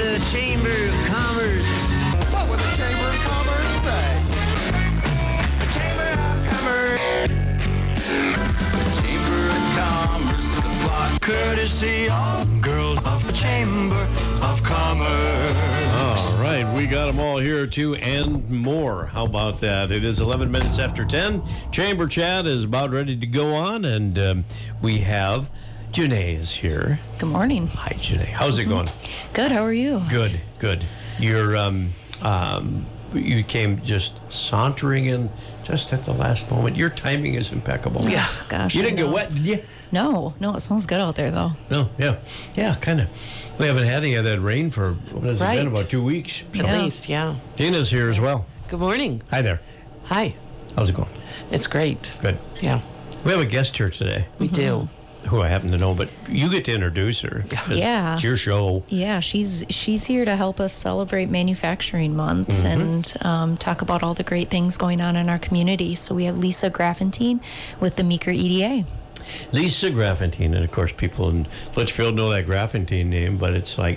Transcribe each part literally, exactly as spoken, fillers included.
the Chamber of Commerce. What would the Chamber of Commerce say? The Chamber of Commerce. The Chamber of Commerce. The block. Courtesy of girls of the Chamber of Commerce. All right, we got them all here too, and more. How about that? It is eleven minutes after ten. Chamber Chat is about ready to go on, and um, we have Janae is here. Good morning. Hi, Janae. How's it going? Good. How are you? Good, good. You're um, um, you came just sauntering in just at the last moment. Your timing is impeccable. Yeah. Gosh. You I didn't get know. wet, did you? No, no. It smells good out there, though. No, yeah, yeah, kind of. We haven't had any of that rain for what has it Right. been, about two weeks. So At least, yeah. Dina's here as well. Good morning. Hi there. Hi. How's it going? It's great. Good. Yeah, We have a guest here today, we do. who I happen to know, but you get to introduce her. 'cause Yeah. It's your show. Yeah, she's she's here to help us celebrate Manufacturing Month Mm-hmm. and um, talk about all the great things going on in our community. So we have Lisa Graffentine with the Meeker E D A. Lisa Graffentine, and of course, people in Litchfield know that Graffentine name, but it's like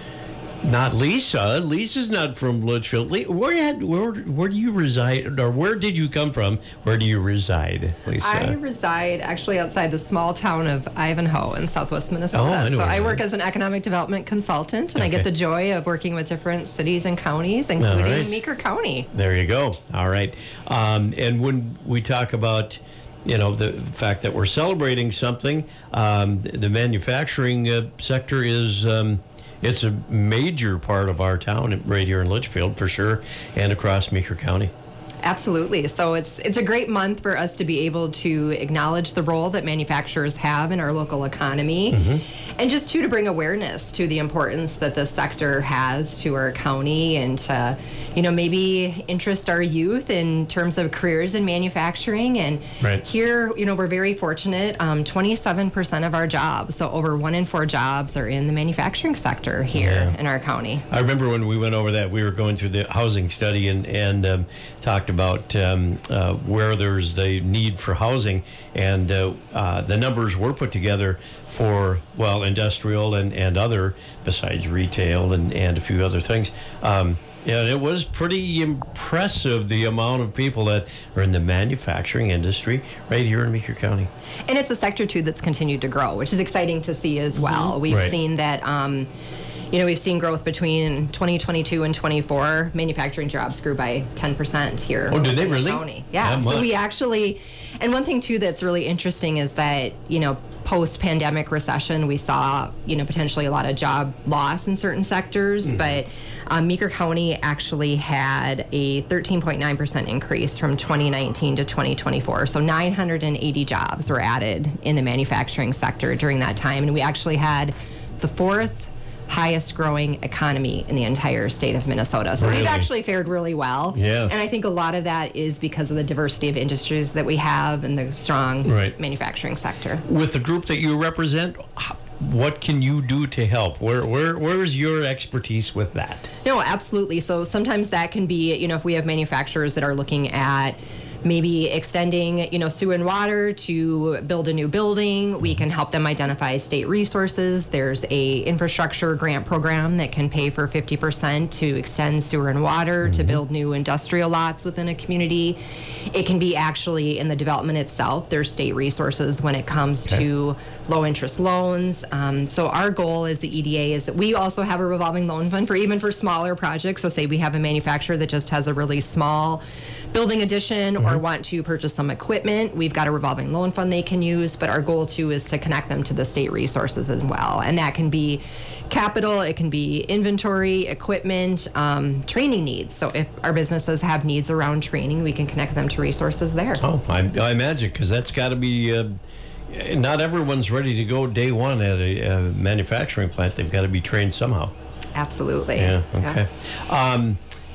not Lisa. Lisa's not from Litchfield. Le- Where had where where do you reside, or where did you come from? Where do you reside, Lisa? I reside actually outside the small town of Ivanhoe in southwest Minnesota. Oh, I know so where I that work is. as an economic development consultant, and I Okay. get the joy of working with different cities and counties, including right. Meeker County. There you go. All right. Um, and when we talk about, you know, the fact that we're celebrating something, um, the manufacturing uh, sector is, um, it's a major part of our town right here in Litchfield for sure, and across Meeker County. Absolutely. So it's it's a great month for us to be able to acknowledge the role that manufacturers have in our local economy, Mm-hmm. and just too to bring awareness to the importance that this sector has to our county, and to, you know, maybe interest our youth in terms of careers in manufacturing. And Right. here, you know, we're very fortunate. Um, twenty-seven percent of our jobs, so over one in four jobs, are in the manufacturing sector here Yeah. in our county. I remember when we went over that, we were going through the housing study and, and um, talked about um, uh, where there's the need for housing, and uh, uh, the numbers were put together for, well, industrial and, and other, besides retail and, and a few other things. Um, yeah, it was pretty impressive, the amount of people that are in the manufacturing industry right here in Meeker County. And it's a sector, too, that's continued to grow, which is exciting to see as well. We've Right. seen that, um, you know, we've seen growth between twenty twenty-two and twenty-four. Manufacturing jobs grew by ten percent here. Oh, did they in the really? county. Yeah. That So much? we actually, and one thing, too, that's really interesting is that, you know, post-pandemic recession, we saw, you know, potentially a lot of job loss in certain sectors, Mm-hmm. but um, Meeker County actually had a thirteen point nine percent increase from twenty nineteen to twenty twenty-four. So nine hundred eighty jobs were added in the manufacturing sector during that time. And we actually had the fourth highest growing economy in the entire state of Minnesota. So Really? we've actually fared really well. Yes. And I think a lot of that is because of the diversity of industries that we have and the strong Right. manufacturing sector. With the group that you represent, h- what can you do to help? Where where where's your expertise with that? No, absolutely. So sometimes that can be, you know, if we have manufacturers that are looking at maybe extending, you know, sewer and water to build a new building, we can help them identify state resources. There's a infrastructure grant program that can pay for fifty percent to extend sewer and water to build new industrial lots within a community. It can be actually in the development itself. There's state resources when it comes to low interest loans. Um, so our goal as the E D A is that we also have a revolving loan fund for even for smaller projects. So say we have a manufacturer that just has a really small building addition or want to purchase some equipment, we've got a revolving loan fund they can use, but our goal too is to connect them to the state resources as well. And that can be capital, it can be inventory, equipment, um, training needs. So if our businesses have needs around training, we can connect them to resources there. Oh, I, I imagine, because that's got to be. Uh, not everyone's ready to go day one at a, a manufacturing plant. They've got to be trained somehow. Absolutely. Yeah. Okay. Um,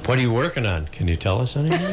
What are you working on? Can you tell us anything?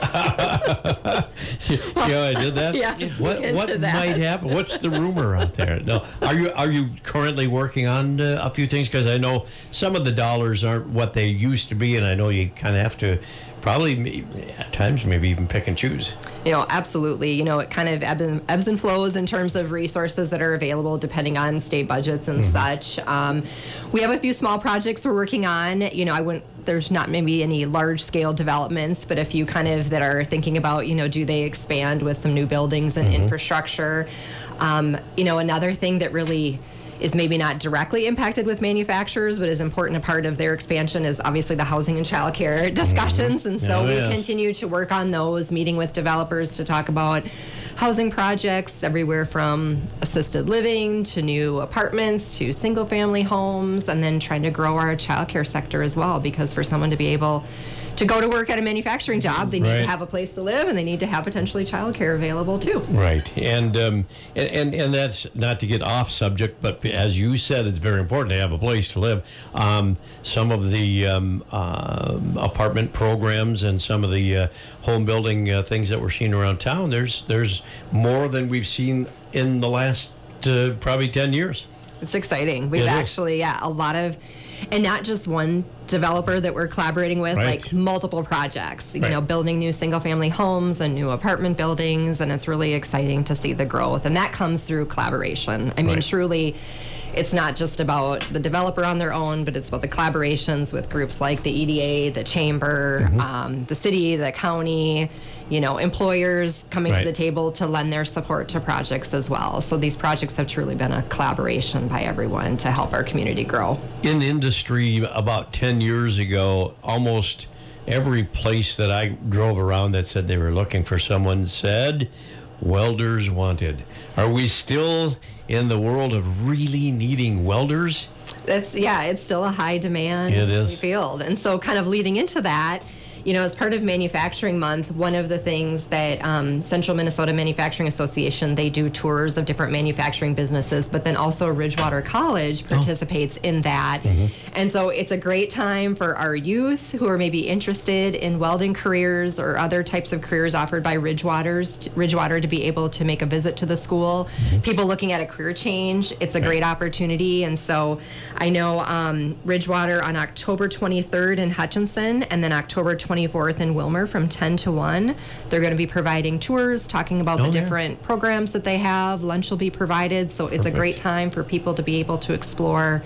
see, see how I did that? Yes, What, we can what do that. might happen? What's the rumor out there? No, are you are you currently working on uh, a few things? Because I know some of the dollars aren't what they used to be, and I know you kind of have to probably at times maybe even pick and choose. You know, absolutely. You know, it kind of ebb and, ebbs and flows in terms of resources that are available depending on state budgets and such. Um, we have a few small projects we're working on. You know, I wouldn't, there's not maybe any large scale developments, but a few kind of that are thinking about, you know, do they expand with some new buildings and infrastructure? Um, you know, another thing that really is maybe not directly impacted with manufacturers, but is important a part of their expansion is obviously the housing and childcare discussions. And so Oh, we yes. continue to work on those, meeting with developers to talk about housing projects everywhere from assisted living to new apartments to single family homes, and then trying to grow our childcare sector as well, because for someone to be able to go to work at a manufacturing job, they need Right. to have a place to live, and they need to have potentially childcare available too. Right, and, um, and and and that's not to get off subject, but as you said, it's very important to have a place to live. Um, some of the um, uh, apartment programs and some of the uh, home building uh, things that we're seeing around town, there's there's more than we've seen in the last uh, probably ten years. It's exciting. We've It is. actually, yeah, a lot of, and not just one developer that we're collaborating with, Right. like multiple projects, you Right. know, building new single family homes and new apartment buildings. And it's really exciting to see the growth. And that comes through collaboration. I mean, Right. truly, it's not just about the developer on their own, but it's about the collaborations with groups like the E D A, the chamber, Mm-hmm. um, the city, the county, you know, employers coming Right. to the table to lend their support to projects as well. So these projects have truly been a collaboration by everyone to help our community grow. In industry, about ten years ago, almost every place that I drove around that said they were looking for someone said welders wanted. Are we still in the world of really needing welders? That's, yeah, it's still a high demand It is. field. And so kind of leading into that, you know, as part of Manufacturing Month, one of the things that um, Central Minnesota Manufacturing Association, they do tours of different manufacturing businesses, but then also Ridgewater College participates in that. And so it's a great time for our youth who are maybe interested in welding careers or other types of careers offered by Ridgewater's, Ridgewater to be able to make a visit to the school. People looking at a career change, it's a great opportunity. And so I know um, Ridgewater on October twenty-third in Hutchinson, and then October twenty-fourth in Wilmer from ten to one. They're going to be providing tours, talking about Oh, the yeah. different programs that they have. Lunch will be provided. So it's a great Perfect. time for people to be able to explore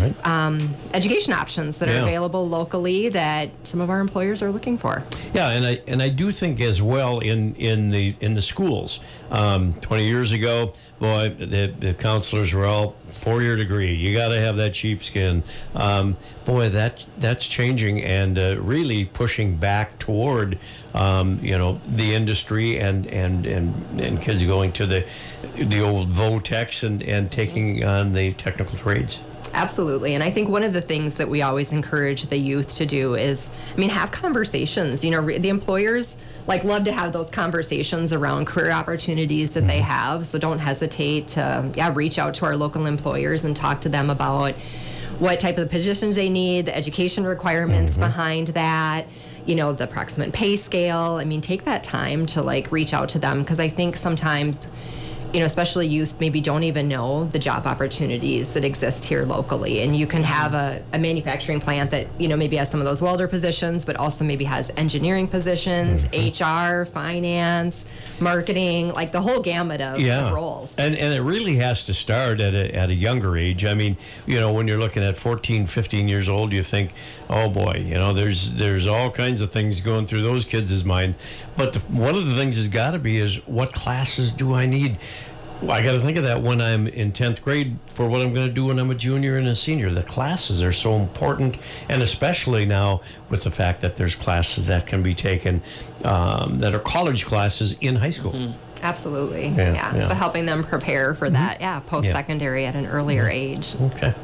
um, education options that Yeah. are available locally that some of our employers are looking for. Yeah, and I and I do think as well in in the in the schools. Um, Twenty years ago, boy, the, the counselors were all four-year degree. You got to have that sheepskin. Um, boy, that that's changing and uh, really pushing back toward um, you know the industry and and and and kids going to the the old Votex and and taking on the technical trades. Absolutely. And I think one of the things that we always encourage the youth to do is, I mean, have conversations. You know, re- the employers like love to have those conversations around career opportunities that they have. So don't hesitate to, yeah, reach out to our local employers and talk to them about what type of positions they need, the education requirements behind that, you know, the approximate pay scale. I mean, take that time to like reach out to them, because I think sometimes, you know, especially youth maybe don't even know the job opportunities that exist here locally. And you can have a, a manufacturing plant that, you know, maybe has some of those welder positions, but also maybe has engineering positions, H R, finance, marketing, like the whole gamut of, of roles. And and it really has to start at a, at a younger age. I mean, you know, when you're looking at fourteen, fifteen years old, you think, oh boy, you know, there's there's all kinds of things going through those kids' mind. But the, one of the things has got to be is, what classes do I need? Well, I got to think of that when I'm in tenth grade for what I'm going to do when I'm a junior and a senior. The classes are so important, and especially now with the fact that there's classes that can be taken um, that are college classes in high school. Absolutely. Yeah, Yeah. yeah. So helping them prepare for that, yeah, post-secondary at an earlier age. Okay.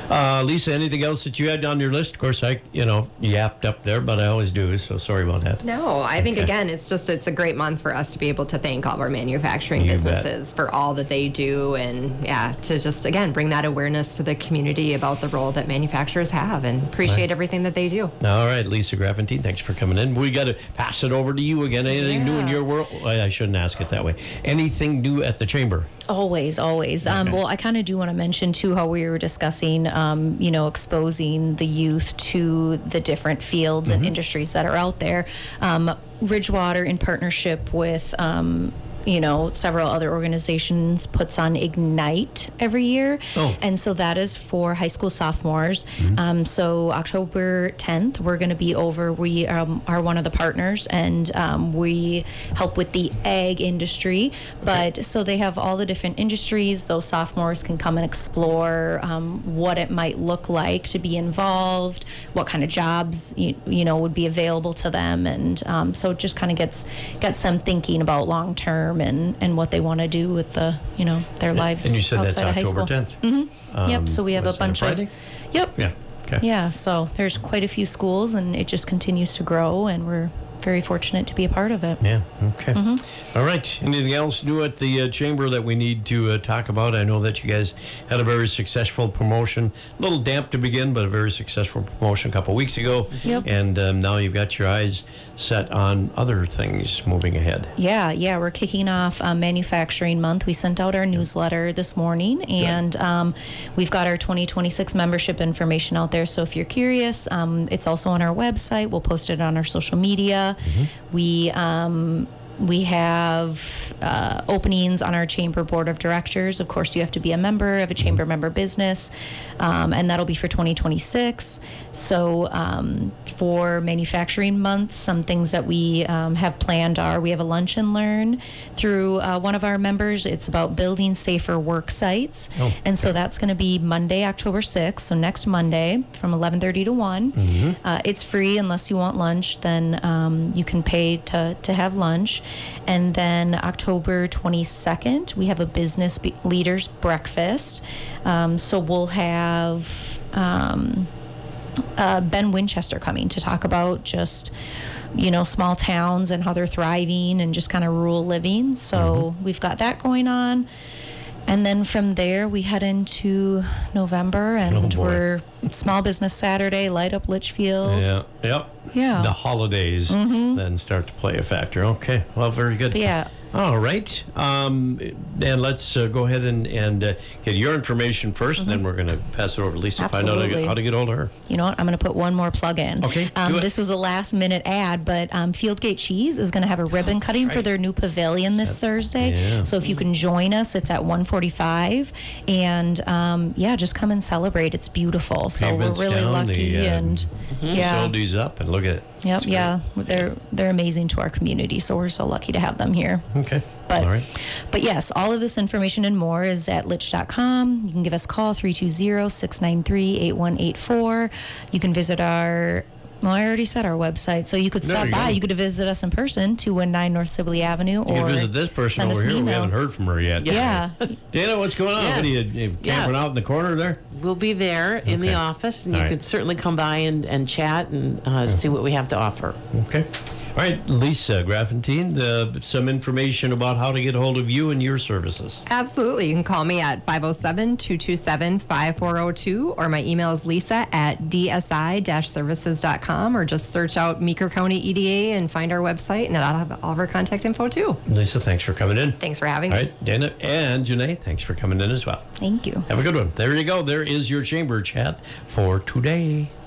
Uh, Lisa, anything else that you had on your list? Of course, I, you know, yapped up there, but I always do, so sorry about that. No, I think, Okay. again, it's just, it's a great month for us to be able to thank all of our manufacturing You bet. businesses for all that they do. And yeah, to just, again, bring that awareness to the community about the role that manufacturers have and appreciate Right. everything that they do. All right, Lisa Graffentine, thanks for coming in. We got to pass it over to you again. Anything new in Yeah. your world? I I shouldn't ask it that way. Anything new at the chamber? Always, always. Um, Okay. well, I kind of do want to mention too how we were discussing, um, you know, exposing the youth to the different fields and industries that are out there. Um, Ridgewater, in partnership with, um, you know, several other organizations, puts on Ignite every year. Oh. And so that is for high school sophomores. Um, so October tenth, we're going to be over. We um, are one of the partners, and um, we help with the ag industry. But so they have all the different industries. Those sophomores can come and explore um, what it might look like to be involved, what kind of jobs you, you know would be available to them, and um, so it just kind of gets gets them thinking about long term and and what they want to do with the you know their lives And you said that's outside of high October school. tenth. Mm-hmm. Yep. So we have a was that a bunch of. Friday? Yep. Yeah. Okay. Yeah. So there's quite a few schools, and it just continues to grow, and we're very fortunate to be a part of it. Yeah. Okay. Mm-hmm. All right. Anything else new at the uh, chamber that we need to uh, talk about? I know that you guys had a very successful promotion. A little damp to begin, but a very successful promotion a couple weeks ago. Yep. And um, now you've got your eyes set on other things moving ahead. Yeah, yeah, we're kicking off um, Manufacturing Month. We sent out our newsletter this morning, and um, we've got our twenty twenty-six membership information out there. So if you're curious, um, it's also on our website. We'll post it on our social media. We um, we have uh, openings on our chamber board of directors. Of course, you have to be a member of a chamber member business, um, and that'll be for twenty twenty-six. So um, for Manufacturing Month, some things that we um, have planned are we have a lunch and learn through uh, one of our members. It's about building safer work sites. Oh, and so that's going to be Monday, October sixth. So next Monday from eleven thirty to one. Uh, it's free unless you want lunch. Then um, you can pay to, to have lunch. And then October twenty-second, we have a business be- leaders breakfast. Um, so we'll have um, uh, Ben Winchester coming to talk about just, you know, small towns and how they're thriving and just kind of rural living. So we've got that going on. And then from there, we head into November, and Oh, boy. we're Small Business Saturday, Light Up Litchfield. Yeah. Yep. Yeah. The holidays then start to play a factor. Okay. Well, very good. But yeah. All right. Um, and let's uh, go ahead and, and uh, get your information first, and then we're going to pass it over to Lisa. Find out how to, Absolutely. get, how to get hold of her. You know what? I'm going to put one more plug in. Okay, Um, do it. This was a last minute ad, but um, Fieldgate Cheese is going to have a ribbon cutting for right. their new pavilion this Thursday. yeah. So if you can join us, it's at one forty-five. And um, yeah, just come and celebrate. It's beautiful. So Pavement's we're really down, lucky. the, uh, and yeah. Facilities up, and look at it. Yep, It's great. yeah. They're, they're amazing to our community. So we're so lucky to have them here. Okay. But, All right. but yes, all of this information and more is at lich dot com. You can give us a call, three two zero, six nine three, eight one eight four. You can visit our, well, I already said our website. So you could There stop you by. go. You could visit us in person, two one nine North Sibley Avenue. You or can visit this person send us over an here. We email. haven't heard from her yet. Yeah. Dana, what's going on? Yes. What are you, you Yeah. camping out in the corner there? We'll be there in Okay. the office, and All you right. can certainly come by and, and chat and uh, see what we have to offer. Okay. All right, Lisa Graffentine, uh, some information about how to get a hold of you and your services. Absolutely. You can call me at five oh seven, two two seven, five four oh two, or my email is lisa at d s i dash services dot com, or just search out Meeker County E D A and find our website, and I'll have all of our contact info too. Lisa, thanks for coming in. Thanks for having All me. right, Dana and Janae, thanks for coming in as well. Thank you. Have a good one. There you go. There is your chamber chat for today.